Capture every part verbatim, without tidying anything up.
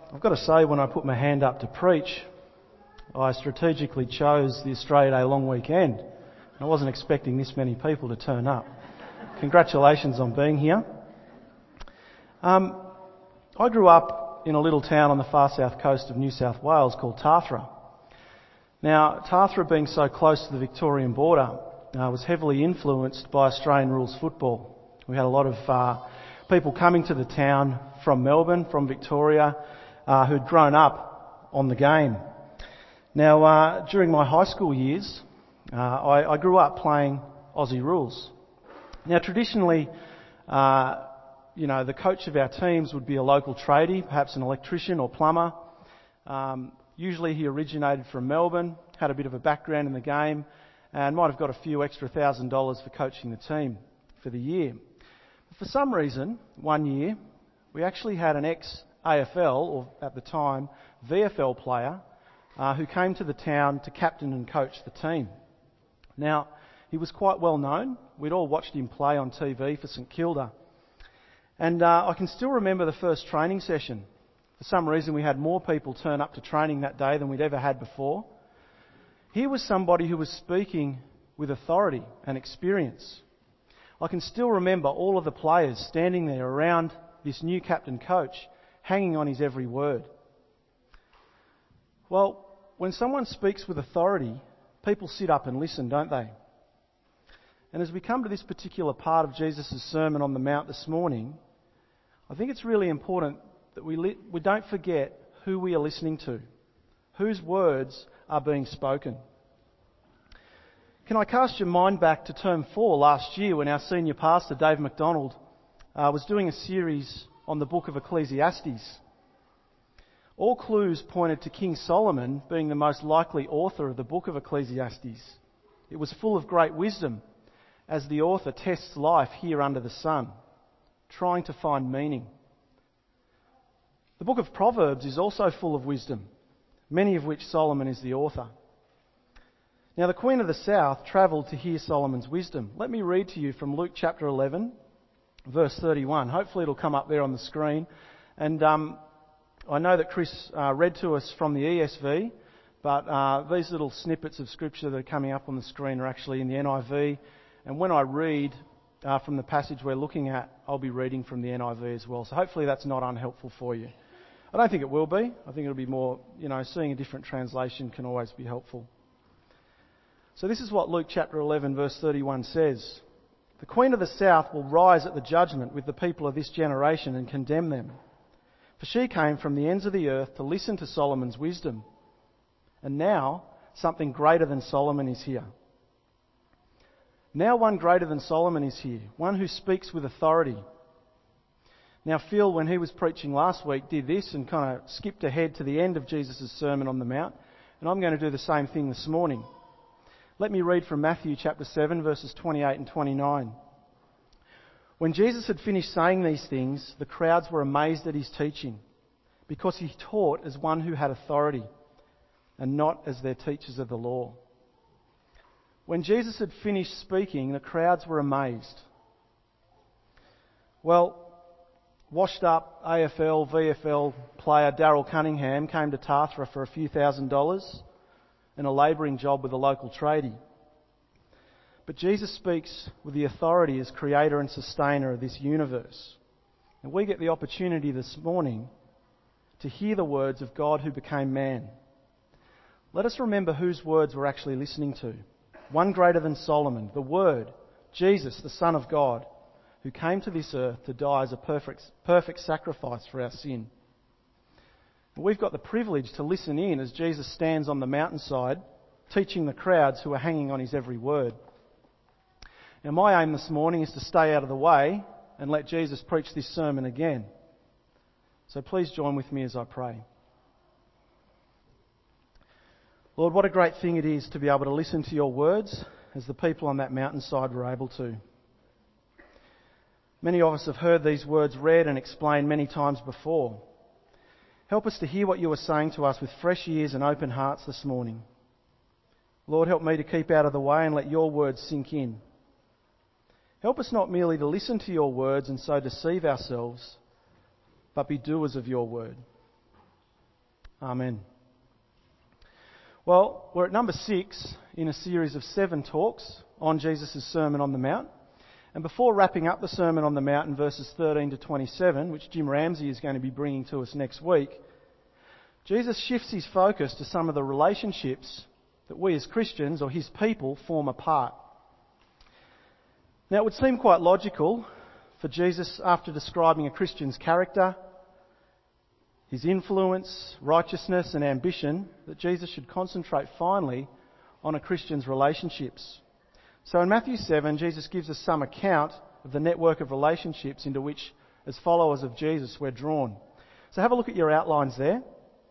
I've got to say, when I put my hand up to preach, I strategically chose the Australia Day long weekend. I wasn't expecting this many people to turn up. Congratulations on being here. Um, I grew up in a little town on the far south coast of New South Wales called Tathra. Now, Tathra, being so close to the Victorian border, uh, was heavily influenced by Australian rules football. We had a lot of uh, people coming to the town from Melbourne, from Victoria, uh, who'd grown up on the game. Now, uh, during my high school years, uh, I, I grew up playing Aussie rules. Now, traditionally, uh, you know, the coach of our teams would be a local tradie, perhaps an electrician or plumber. Um, usually he originated from Melbourne, had a bit of a background in the game, and might have got a few extra thousand dollars for coaching the team for the year. But for some reason, one year, we actually had an ex-A F L, or at the time, V F L player, uh, who came to the town to captain and coach the team. Now, he was quite well known. We'd all watched him play on T V for St Kilda. And uh, I can still remember the first training session. For some reason, we had more people turn up to training that day than we'd ever had before. Here was somebody who was speaking with authority and experience. I can still remember all of the players standing there around this new captain coach, hanging on his every word. Well, when someone speaks with authority, people sit up and listen, don't they? And as we come to this particular part of Jesus' Sermon on the Mount this morning, I think it's really important that we, li- we don't forget who we are listening to, whose words are being spoken. Can I cast your mind back to term four last year when our senior pastor, Dave McDonald, uh, was doing a series on the book of Ecclesiastes? All clues pointed to King Solomon being the most likely author of the book of Ecclesiastes. It was full of great wisdom as the author tests life here under the sun, trying to find meaning. The book of Proverbs is also full of wisdom, many of which Solomon is the author. Now, the Queen of the South travelled to hear Solomon's wisdom. Let me read to you from Luke chapter eleven, verse thirty-one. Hopefully it'll come up there on the screen. And um, I know that Chris uh, read to us from the E S V, but uh, these little snippets of scripture that are coming up on the screen are actually in the N I V. And when I read uh, from the passage we're looking at, I'll be reading from the N I V as well. So hopefully that's not unhelpful for you. I don't think it will be. I think it'll be more, you know, seeing a different translation can always be helpful. So this is what Luke chapter eleven verse thirty-one says. The Queen of the South will rise at the judgment with the people of this generation and condemn them. For she came from the ends of the earth to listen to Solomon's wisdom. And now something greater than Solomon is here. Now one greater than Solomon is here, one who speaks with authority. Now Phil, when he was preaching last week, did this and kind of skipped ahead to the end of Jesus' Sermon on the Mount. And I'm going to do the same thing this morning. Let me read from Matthew chapter seven, verses twenty-eight and twenty-nine. When Jesus had finished saying these things, the crowds were amazed at his teaching, because he taught as one who had authority, and not as their teachers of the law. When Jesus had finished speaking, the crowds were amazed. Well, washed up A F L, V F L player Daryl Cunningham came to Tathra for a few thousand dollars and a labouring job with a local tradie. But Jesus speaks with the authority as creator and sustainer of this universe. And we get the opportunity this morning to hear the words of God who became man. Let us remember whose words we're actually listening to. One greater than Solomon, the Word, Jesus, the Son of God, who came to this earth to die as a perfect, perfect sacrifice for our sin. And we've got the privilege to listen in as Jesus stands on the mountainside, teaching the crowds who are hanging on his every word. Now, my aim this morning is to stay out of the way and let Jesus preach this sermon again. So please join with me as I pray. Lord, what a great thing it is to be able to listen to your words as the people on that mountainside were able to. Many of us have heard these words read and explained many times before. Help us to hear what you are saying to us with fresh ears and open hearts this morning. Lord, help me to keep out of the way and let your words sink in. Help us not merely to listen to your words and so deceive ourselves, but be doers of your word. Amen. Well, we're at number six in a series of seven talks on Jesus' Sermon on the Mount. And before wrapping up the Sermon on the Mount in verses thirteen to twenty-seven, which Jim Ramsey is going to be bringing to us next week, Jesus shifts his focus to some of the relationships that we as Christians, or his people, form a part. Now, it would seem quite logical for Jesus, after describing a Christian's character, his influence, righteousness and ambition, that Jesus should concentrate finally on a Christian's relationships. So in Matthew seven, Jesus gives us some account of the network of relationships into which, as followers of Jesus, we're drawn. So have a look at your outlines there.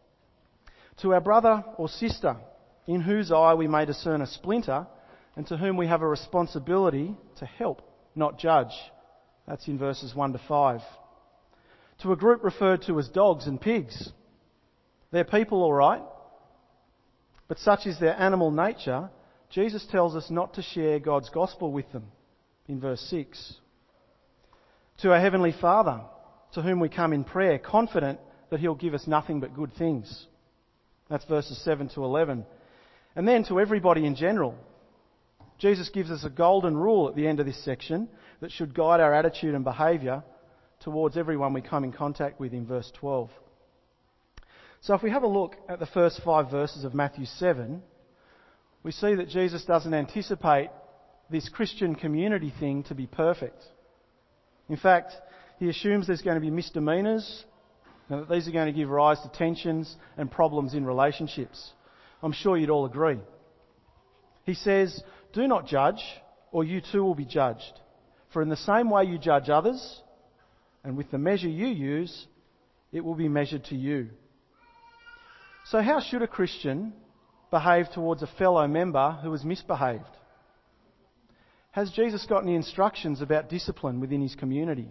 To our brother or sister, in whose eye we may discern a splinter, and to whom we have a responsibility to help, not judge. That's in verses one to five. To a group referred to as dogs and pigs. They're people, all right, but such is their animal nature, Jesus tells us not to share God's gospel with them, in verse six. To our Heavenly Father, to whom we come in prayer, confident that He'll give us nothing but good things. That's verses seven to eleven. And then to everybody in general, Jesus gives us a golden rule at the end of this section that should guide our attitude and behaviour towards everyone we come in contact with in verse twelve. So if we have a look at the first five verses of Matthew seven, we see that Jesus doesn't anticipate this Christian community thing to be perfect. In fact, he assumes there's going to be misdemeanours and that these are going to give rise to tensions and problems in relationships. I'm sure you'd all agree. He says, "Do not judge, or you too will be judged. For in the same way you judge others, and with the measure you use, it will be measured to you." So how should a Christian behave towards a fellow member who has misbehaved? Has Jesus got any instructions about discipline within his community?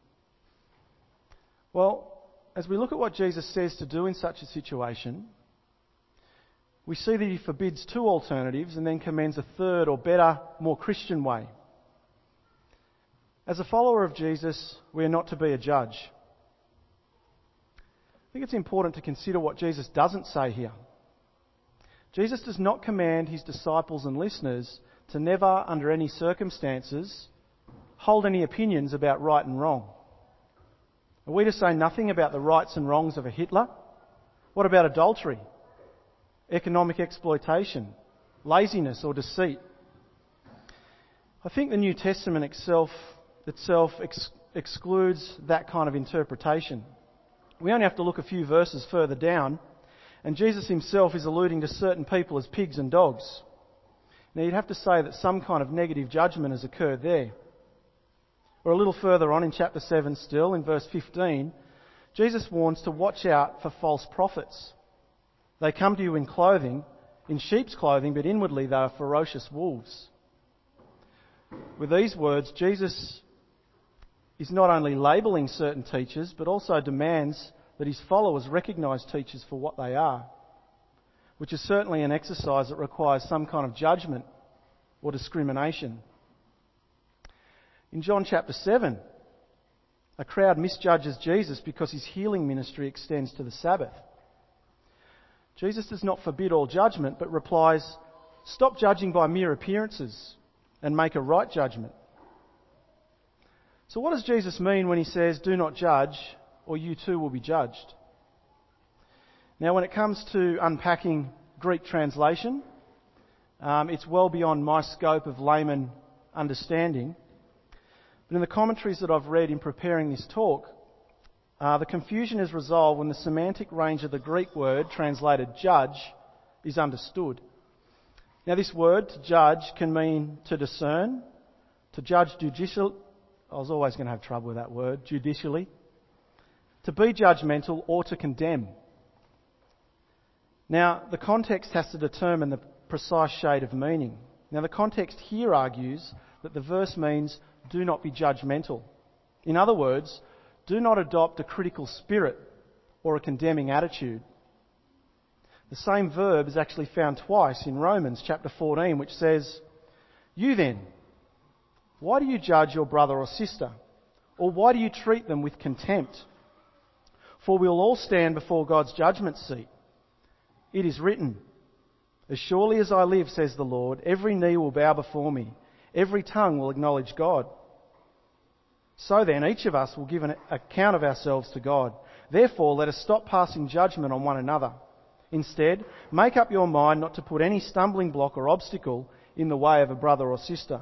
Well, as we look at what Jesus says to do in such a situation, we see that he forbids two alternatives and then commends a third or better, more Christian way. As a follower of Jesus, we are not to be a judge. I think it's important to consider what Jesus doesn't say here. Jesus does not command his disciples and listeners to never, under any circumstances, hold any opinions about right and wrong. Are we to say nothing about the rights and wrongs of a Hitler? What about adultery, economic exploitation, laziness or deceit? I think the New Testament itself, itself ex- excludes that kind of interpretation. We only have to look a few verses further down, and Jesus himself is alluding to certain people as pigs and dogs. Now you'd have to say that some kind of negative judgment has occurred there. Or a little further on in chapter seven still, in verse fifteen, Jesus warns to watch out for false prophets. They come to you in clothing, in sheep's clothing, but inwardly they are ferocious wolves. With these words, Jesus is not only labelling certain teachers, but also demands that his followers recognise teachers for what they are, which is certainly an exercise that requires some kind of judgment or discrimination. In John chapter seven, a crowd misjudges Jesus because his healing ministry extends to the Sabbath. Jesus does not forbid all judgment, but replies, "Stop judging by mere appearances and make a right judgment." So what does Jesus mean when he says, "Do not judge, or you too will be judged"? Now, when it comes to unpacking Greek translation, um, it's well beyond my scope of layman understanding. But in the commentaries that I've read in preparing this talk, uh, the confusion is resolved when the semantic range of the Greek word translated judge is understood. Now, this word, to judge, can mean to discern, to judge judicial. I was always going to have trouble with that word, judicially. To be judgmental or to condemn. Now, the context has to determine the precise shade of meaning. Now, the context here argues that the verse means do not be judgmental. In other words, do not adopt a critical spirit or a condemning attitude. The same verb is actually found twice in Romans chapter fourteen, which says, "You then, why do you judge your brother or sister? Or why do you treat them with contempt? For we will all stand before God's judgment seat. It is written, 'As surely as I live, says the Lord, every knee will bow before me, every tongue will acknowledge God.' So then, each of us will give an account of ourselves to God. Therefore, let us stop passing judgment on one another. Instead, make up your mind not to put any stumbling block or obstacle in the way of a brother or sister."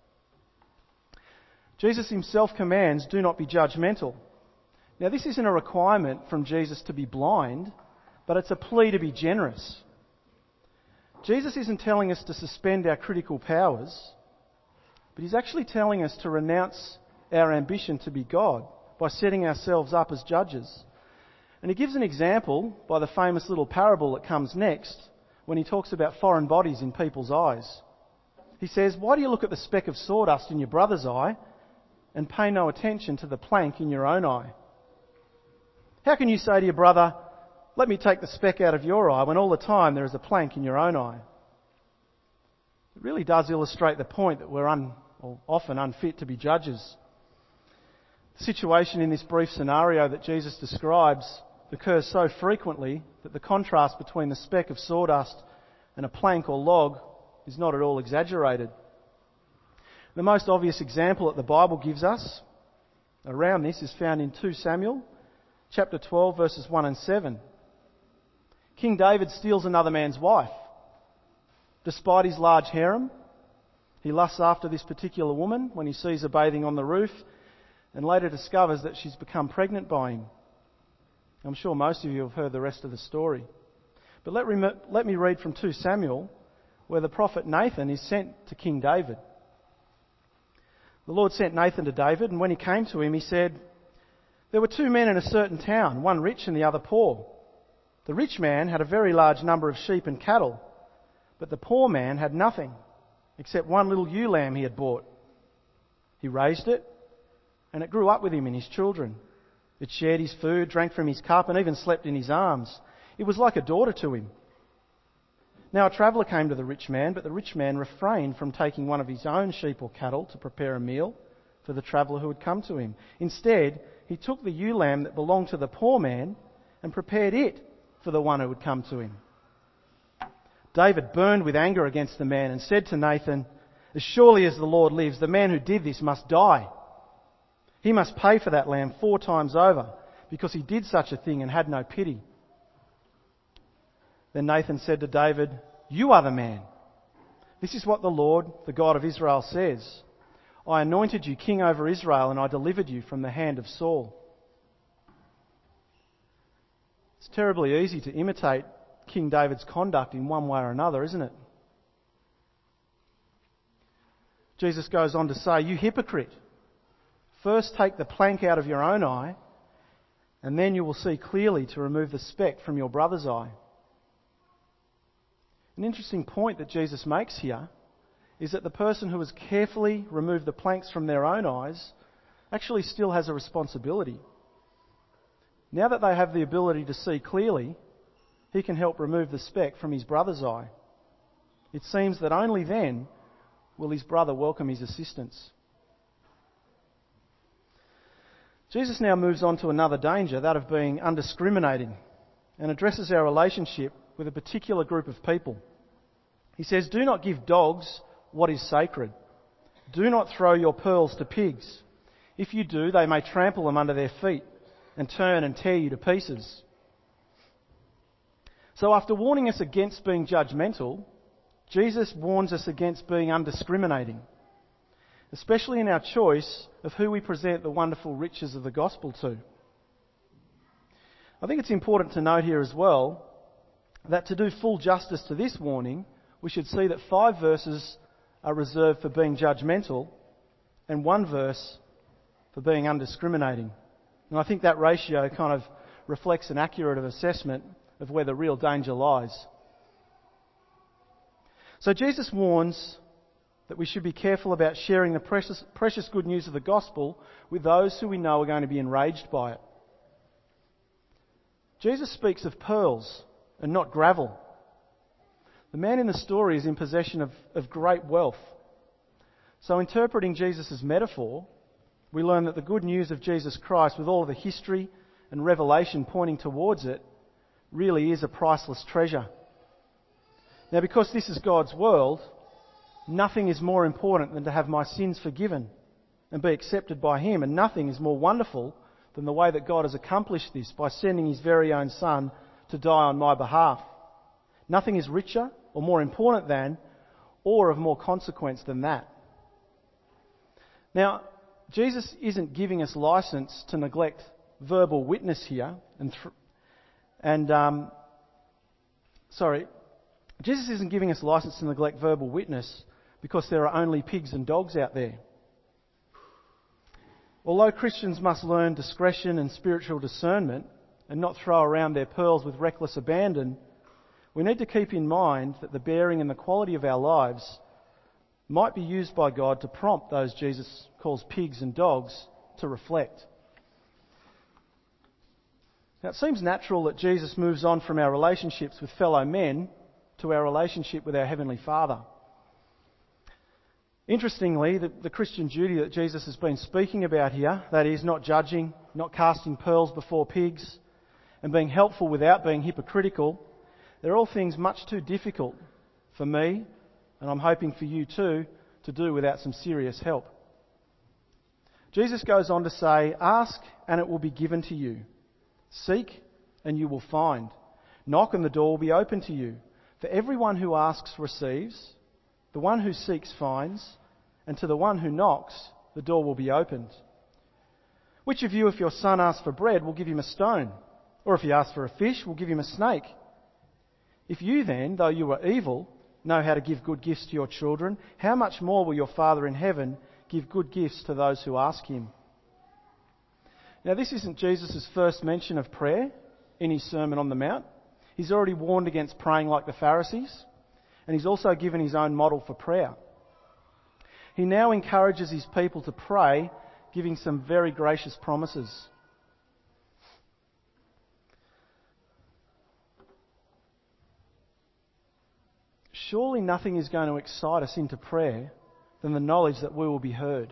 Jesus himself commands, "Do not be judgmental." Now, this isn't a requirement from Jesus to be blind, but it's a plea to be generous. Jesus isn't telling us to suspend our critical powers, but he's actually telling us to renounce our ambition to be God by setting ourselves up as judges. And he gives an example by the famous little parable that comes next when he talks about foreign bodies in people's eyes. He says, "Why do you look at the speck of sawdust in your brother's eye and pay no attention to the plank in your own eye? How can you say to your brother, 'Let me take the speck out of your eye,' when all the time there is a plank in your own eye?" It really does illustrate the point that we're un, or often unfit to be judges. The situation in this brief scenario that Jesus describes occurs so frequently that the contrast between the speck of sawdust and a plank or log is not at all exaggerated. The most obvious example that the Bible gives us around this is found in Second Samuel chapter twelve, verses one and seven. King David steals another man's wife. Despite his large harem, he lusts after this particular woman when he sees her bathing on the roof, and later discovers that she's become pregnant by him. I'm sure most of you have heard the rest of the story. But let, rem- let me read from Second Samuel, where the prophet Nathan is sent to King David. The Lord sent Nathan to David, and when he came to him, he said, "There were two men in a certain town, one rich and the other poor. The rich man had a very large number of sheep and cattle, but the poor man had nothing except one little ewe lamb he had bought. He raised it, and it grew up with him and his children. It shared his food, drank from his cup, and even slept in his arms. It was like a daughter to him. Now a traveller came to the rich man, but the rich man refrained from taking one of his own sheep or cattle to prepare a meal for the traveller who had come to him. Instead, he took the ewe lamb that belonged to the poor man and prepared it for the one who had come to him." David burned with anger against the man and said to Nathan, "As surely as the Lord lives, the man who did this must die. He must pay for that lamb four times over, because he did such a thing and had no pity." Then Nathan said to David, "You are the man. This is what the Lord, the God of Israel, says. I anointed you king over Israel, and I delivered you from the hand of Saul." It's terribly easy to imitate King David's conduct in one way or another, isn't it? Jesus goes on to say, "You hypocrite. First take the plank out of your own eye, and then you will see clearly to remove the speck from your brother's eye." An interesting point that Jesus makes here is that the person who has carefully removed the planks from their own eyes actually still has a responsibility. Now that they have the ability to see clearly, he can help remove the speck from his brother's eye. It seems that only then will his brother welcome his assistance. Jesus now moves on to another danger, that of being undiscriminating, and addresses our relationship with a particular group of people. He says, "Do not give dogs what is sacred. Do not throw your pearls to pigs. If you do, they may trample them under their feet and turn and tear you to pieces." So after warning us against being judgmental, Jesus warns us against being undiscriminating, especially in our choice of who we present the wonderful riches of the gospel to. I think it's important to note here as well that to do full justice to this warning, we should see that five verses are reserved for being judgmental and one verse for being undiscriminating. And I think that ratio kind of reflects an accurate assessment of where the real danger lies. So Jesus warns that we should be careful about sharing the precious, precious good news of the gospel with those who we know are going to be enraged by it. Jesus speaks of pearls and not gravel. The man in the story is in possession of, of great wealth. So interpreting Jesus' metaphor, we learn that the good news of Jesus Christ, with all of the history and revelation pointing towards it, really is a priceless treasure Now, because this is God's world, nothing is more important than to have my sins forgiven and be accepted by Him, and nothing is more wonderful than the way that God has accomplished this by sending His very own Son to die on my behalf. Nothing is richer or more important than, or of more consequence than that. Now, Jesus isn't giving us license to neglect verbal witness here, and th- and um, sorry, Jesus isn't giving us license to neglect verbal witness because there are only pigs and dogs out there. Although Christians must learn discretion and spiritual discernment and not throw around their pearls with reckless abandon, we need to keep in mind that the bearing and the quality of our lives might be used by God to prompt those Jesus calls pigs and dogs to reflect. Now, it seems natural that Jesus moves on from our relationships with fellow men to our relationship with our Heavenly Father. Interestingly, the, the Christian duty that Jesus has been speaking about here, that is, not judging, not casting pearls before pigs, and being helpful without being hypocritical, they're all things much too difficult for me, and I'm hoping for you too, to do without some serious help. Jesus goes on to say, "Ask and it will be given to you. Seek and you will find. Knock and the door will be open to you. For everyone who asks receives, the one who seeks finds, and to the one who knocks, the door will be opened. Which of you, if your son asks for bread, will give him a stone? Or if he asks for a fish, will give him a snake? If you then, though you are evil, know how to give good gifts to your children, how much more will your Father in heaven give good gifts to those who ask him?" Now, this isn't Jesus' first mention of prayer in his Sermon on the Mount. He's already warned against praying like the Pharisees, and he's also given his own model for prayer. He now encourages his people to pray, giving some very gracious promises. Surely nothing is going to excite us into prayer than the knowledge that we will be heard.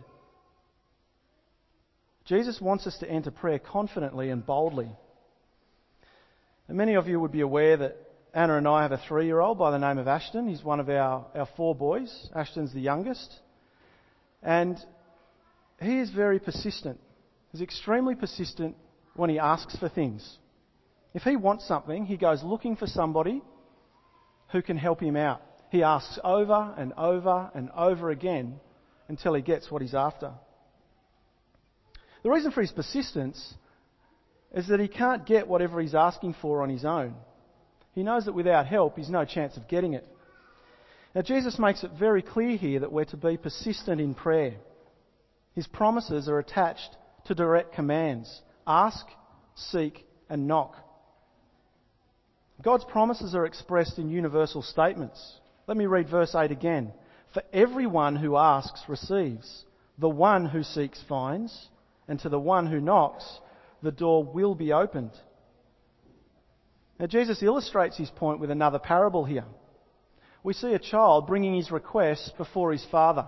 Jesus wants us to enter prayer confidently and boldly. And many of you would be aware that Anna and I have a three-year-old by the name of Ashton. He's one of our, our four boys. Ashton's the youngest. And he is very persistent. He's extremely persistent when he asks for things. If he wants something, he goes looking for somebody who can help him out. He asks over and over and over again until he gets what he's after. The reason for his persistence is that he can't get whatever he's asking for on his own. He knows that without help, he's no chance of getting it. Now, Jesus makes it very clear here that we're to be persistent in prayer. His promises are attached to direct commands. Ask, seek, and knock. God's promises are expressed in universal statements. Let me read verse eight again. For everyone who asks receives. The one who seeks finds. And to the one who knocks, the door will be opened. Now, Jesus illustrates his point with another parable here. We see a child bringing his request before his father.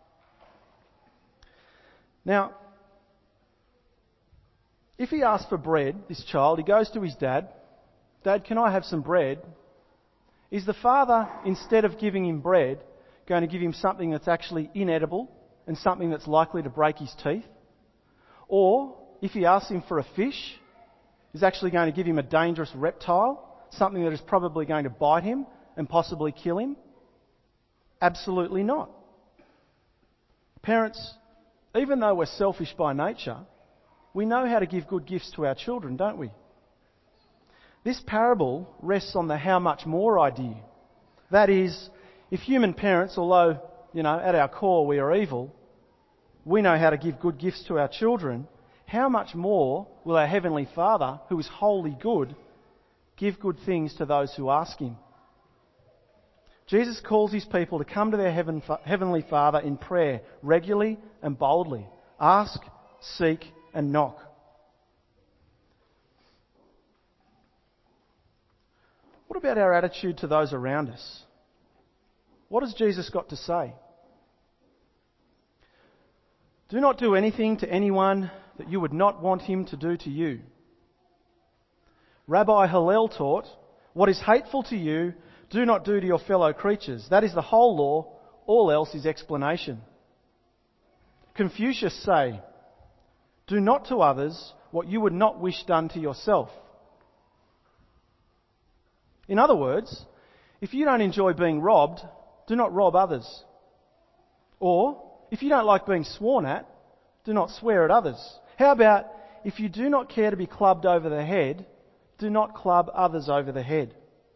Now, if he asks for bread, this child, he goes to his dad. Dad, can I have some bread? Is the father, instead of giving him bread, going to give him something that's actually inedible and something that's likely to break his teeth? Or, if he asks him for a fish, is actually going to give him a dangerous reptile, something that is probably going to bite him and possibly kill him? Absolutely not. Parents, even though we're selfish by nature, we know how to give good gifts to our children, don't we? This parable rests on the how much more idea. That is, if human parents, although, you know, at our core we are evil, we know how to give good gifts to our children, how much more will our Heavenly Father, who is wholly good, give good things to those who ask him? Jesus calls his people to come to their heaven, Heavenly Father in prayer regularly and boldly. Ask, seek, and knock. What about our attitude to those around us? What has Jesus got to say? Do not do anything to anyone that you would not want him to do to you. Rabbi Hillel taught, what is hateful to you, Do not do to your fellow creatures. That is the whole law. All else is explanation. Confucius say, do not to others what you would not wish done to yourself. In other words, if you don't enjoy being robbed, do not rob others. Or, if you don't like being sworn at, do not swear at others. How about, if you do not care to be clubbed over the head, do not club others over the head.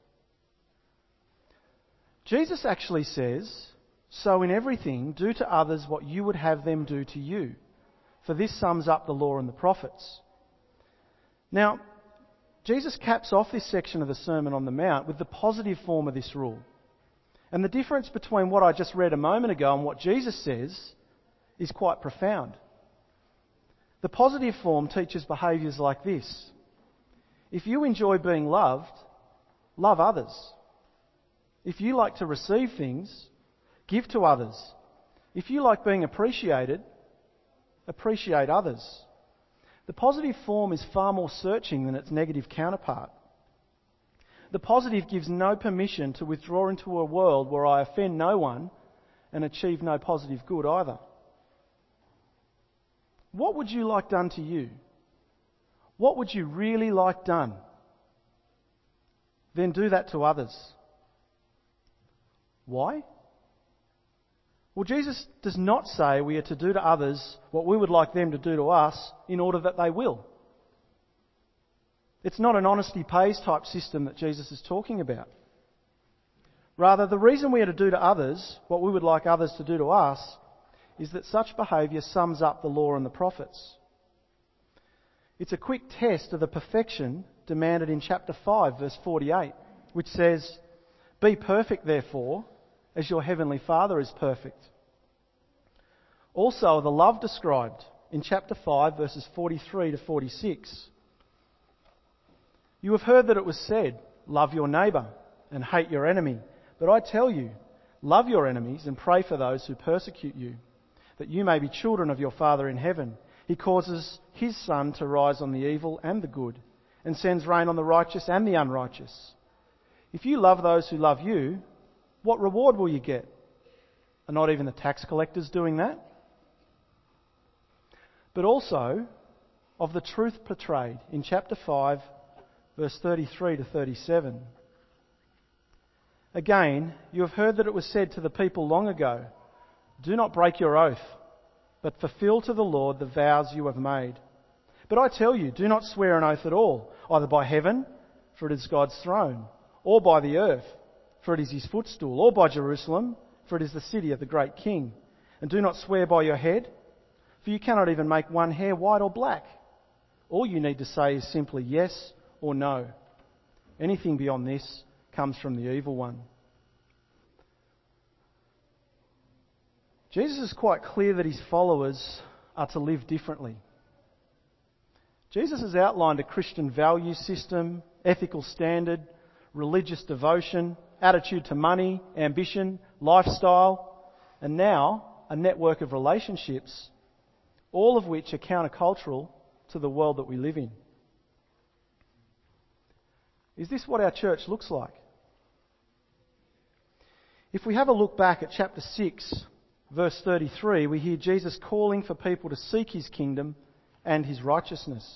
Jesus actually says, so in everything, do to others what you would have them do to you. For this sums up the law and the prophets. Now, Jesus caps off this section of the Sermon on the Mount with the positive form of this rule. And the difference between what I just read a moment ago and what Jesus says is quite profound. The positive form teaches behaviours like this. If you enjoy being loved, love others. If you like to receive things, give to others. If you like being appreciated, appreciate others. The positive form is far more searching than its negative counterpart. The positive gives no permission to withdraw into a world where I offend no one and achieve no positive good either. What would you like done to you? What would you really like done? Then do that to others. Why? Well, Jesus does not say we are to do to others what we would like them to do to us in order that they will. It's not an honesty pays type system that Jesus is talking about. Rather, the reason we are to do to others what we would like others to do to us is that such behaviour sums up the law and the prophets. It's a quick test of the perfection demanded in chapter five, verse forty-eight, which says, be perfect, therefore, as your heavenly Father is perfect. Also, the love described in chapter five, verses forty-three to forty-six. You have heard that it was said, love your neighbour and hate your enemy. But I tell you, love your enemies and pray for those who persecute you, that you may be children of your Father in heaven. He causes his sun to rise on the evil and the good, and sends rain on the righteous and the unrighteous. If you love those who love you, what reward will you get? Are not even the tax collectors doing that? But also of the truth portrayed in chapter five, verse thirty-three to thirty-seven. Again, you have heard that it was said to the people long ago, do not break your oath, but fulfill to the Lord the vows you have made. But I tell you, do not swear an oath at all, either by heaven, for it is God's throne, or by the earth, for it is his footstool, or by Jerusalem, for it is the city of the great King. And do not swear by your head, for you cannot even make one hair white or black. All you need to say is simply yes or no. Anything beyond this comes from the evil one. Jesus is quite clear that his followers are to live differently. Jesus has outlined a Christian value system, ethical standard, religious devotion, attitude to money, ambition, lifestyle, and now a network of relationships, all of which are countercultural to the world that we live in. Is this what our church looks like? If we have a look back at chapter six, verse thirty-three, we hear Jesus calling for people to seek his kingdom and his righteousness.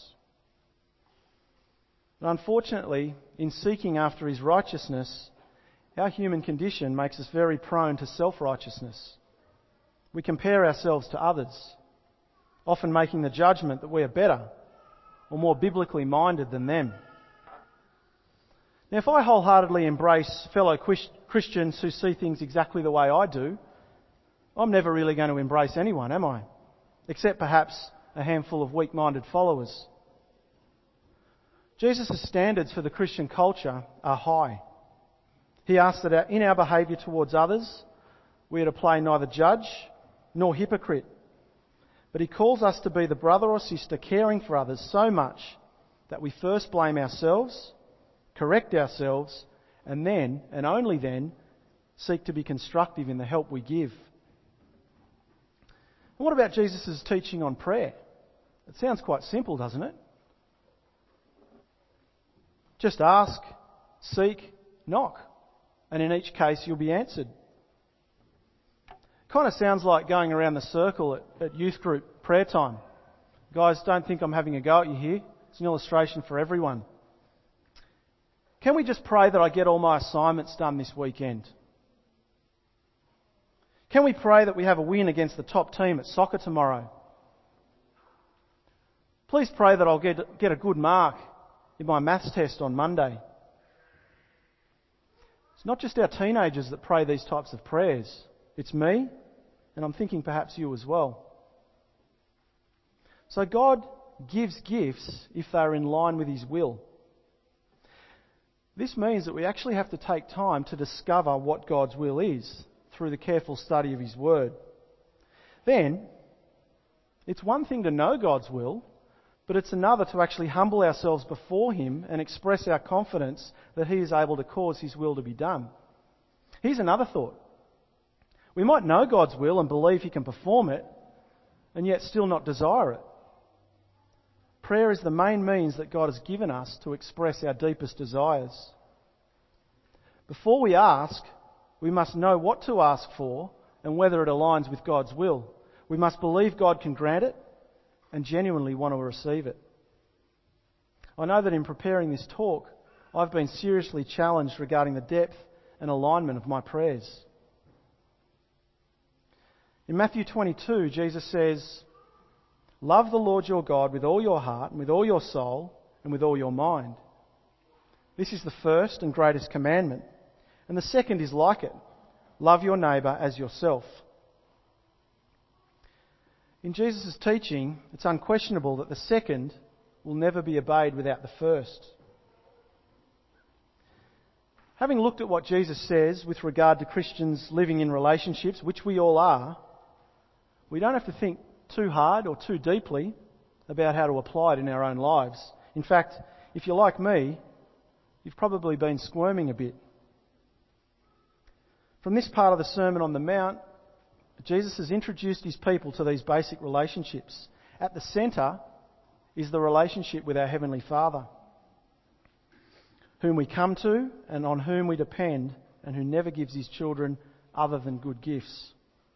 But unfortunately, in seeking after his righteousness, our human condition makes us very prone to self-righteousness. We compare ourselves to others, often making the judgment that we are better or more biblically minded than them. Now, if I wholeheartedly embrace fellow Christians who see things exactly the way I do, I'm never really going to embrace anyone, am I? Except perhaps a handful of weak-minded followers. Jesus' standards for the Christian culture are high. He asks that in our behaviour towards others, we are to play neither judge nor hypocrite. But he calls us to be the brother or sister caring for others so much that we first blame ourselves, correct ourselves, and then, and only then, seek to be constructive in the help we give. And what about Jesus' teaching on prayer? It sounds quite simple, doesn't it? Just ask, seek, knock. and in each case you'll be answered. Kind of sounds like going around the circle at, at youth group prayer time. Guys, don't think I'm having a go at you here. It's an illustration for everyone. Can we just pray that I get all my assignments done this weekend? Can we pray that we have a win against the top team at soccer tomorrow? Please pray that I'll get, get a good mark in my maths test on Monday. It's not just our teenagers that pray these types of prayers. It's me, and I'm thinking perhaps you as well. So God gives gifts if they're in line with His will. This means that we actually have to take time to discover what God's will is through the careful study of His Word. Then, it's one thing to know God's will, but it's another to actually humble ourselves before Him and express our confidence that He is able to cause His will to be done. Here's another thought. We might know God's will and believe He can perform it, and yet still not desire it. Prayer is the main means that God has given us to express our deepest desires. Before we ask, we must know what to ask for and whether it aligns with God's will. We must believe God can grant it and genuinely want to receive it. I know that in preparing this talk, I've been seriously challenged regarding the depth and alignment of my prayers. In Matthew twenty-two, Jesus says, "Love the Lord your God with all your heart and with all your soul and with all your mind. This is the first and greatest commandment. And the second is like it. Love your neighbour as yourself." In Jesus' teaching, it's unquestionable that the second will never be obeyed without the first. Having looked at what Jesus says with regard to Christians living in relationships, which we all are, we don't have to think too hard or too deeply about how to apply it in our own lives. In fact, if you're like me, you've probably been squirming a bit. From this part of the Sermon on the Mount, Jesus has introduced His people to these basic relationships. At the centre is the relationship with our Heavenly Father, whom we come to and on whom we depend, and who never gives His children other than good gifts.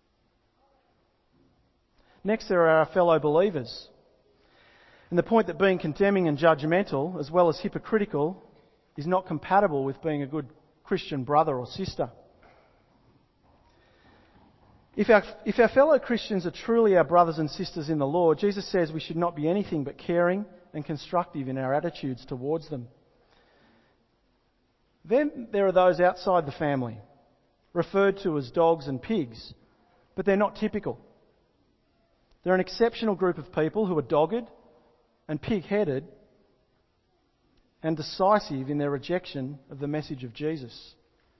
Next, there are our fellow believers. And the point that being condemning and judgmental, as well as hypocritical, is not compatible with being a good Christian brother or sister. If our, if our fellow Christians are truly our brothers and sisters in the Lord, Jesus says we should not be anything but caring and constructive in our attitudes towards them. Then there are those outside the family, referred to as dogs and pigs, but they're not typical. They're an exceptional group of people who are dogged and pig-headed and decisive in their rejection of the message of Jesus.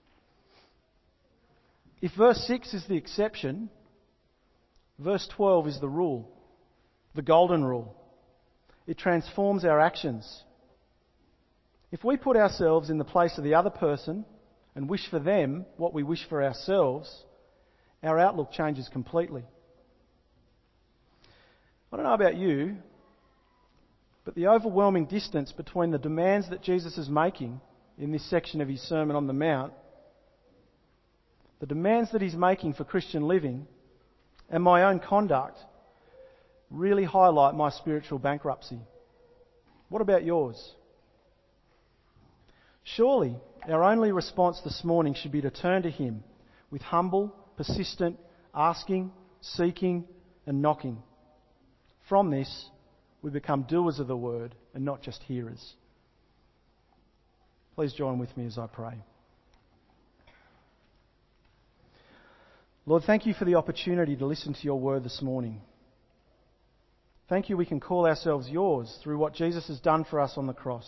If verse six is the exception, verse twelve is the rule, the golden rule. It transforms our actions. If we put ourselves in the place of the other person and wish for them what we wish for ourselves, our outlook changes completely. I don't know about you, but the overwhelming distance between the demands that Jesus is making in this section of His Sermon on the Mount, the demands that He's making for Christian living, and my own conduct really highlight my spiritual bankruptcy. What about yours? Surely our only response this morning should be to turn to Him with humble, persistent asking, seeking and knocking. From this, we become doers of the word and not just hearers. Please join with me as I pray. Lord, thank You for the opportunity to listen to Your word this morning. Thank You we can call ourselves Yours through what Jesus has done for us on the cross.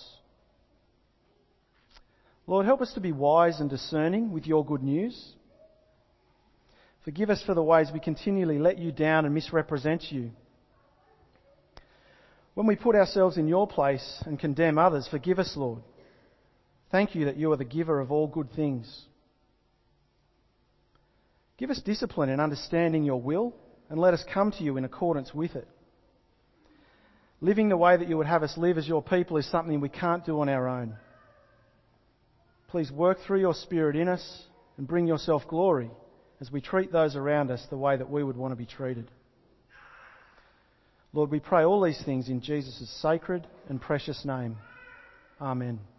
Lord, help us to be wise and discerning with Your good news. Forgive us for the ways we continually let You down and misrepresent You. When we put ourselves in Your place and condemn others, forgive us, Lord. Thank You that You are the giver of all good things. Give us discipline in understanding Your will and let us come to You in accordance with it. Living the way that You would have us live as Your people is something we can't do on our own. please work through your Spirit in us and bring yourself glory as we treat those around us the way that we would want to be treated. Lord, we pray all these things in Jesus' sacred and precious name. Amen.